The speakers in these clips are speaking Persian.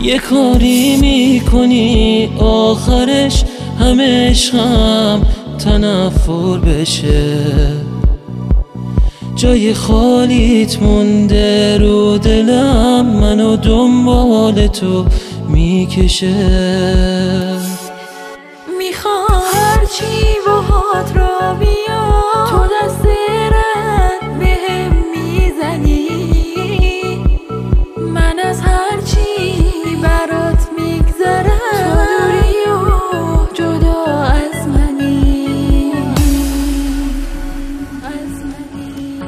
یه کاری میکنی آخرش همه عشقم تنفر بشه، جای خالیت مونده رو دلم، منو دنبال تو میکشه. میخوام هرچی باهات را بیام، تو دست رد بهم میزنی، من از هرچی برات میگذرم، تو دوری و جدا از منی، از منی.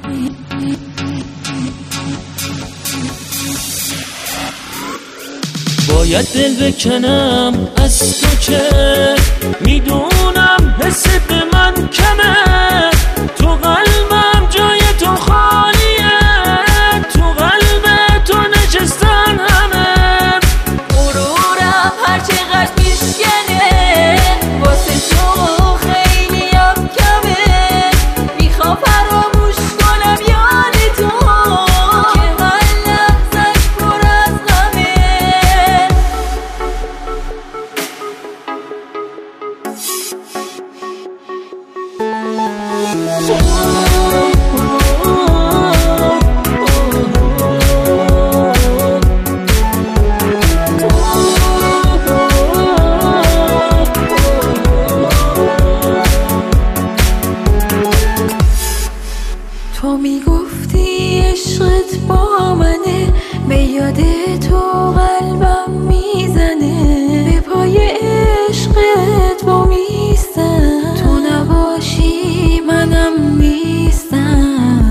باید دل بکنم از تو که میدونم حس به من کمه، تو قلبم جای تو خالیه، تو قلب تو نشستن همه، غرورم هرچقدر میشکنه واسه تو خیلی هم کمه، میخوام فراموش کنم یاد تو که هر لحظه‌اش پر از غمه. تو میگفتی عشقت با منه، به یاد تو قلبم میزنه، به پای عشقت با میستم، تو نباشی منم نیستم.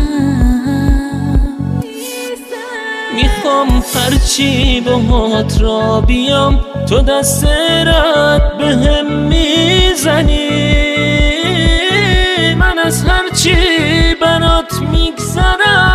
میخوام هرچی باهات را بیام، تو دست رد بهم میزنی، من از هرچی برات میگذرم،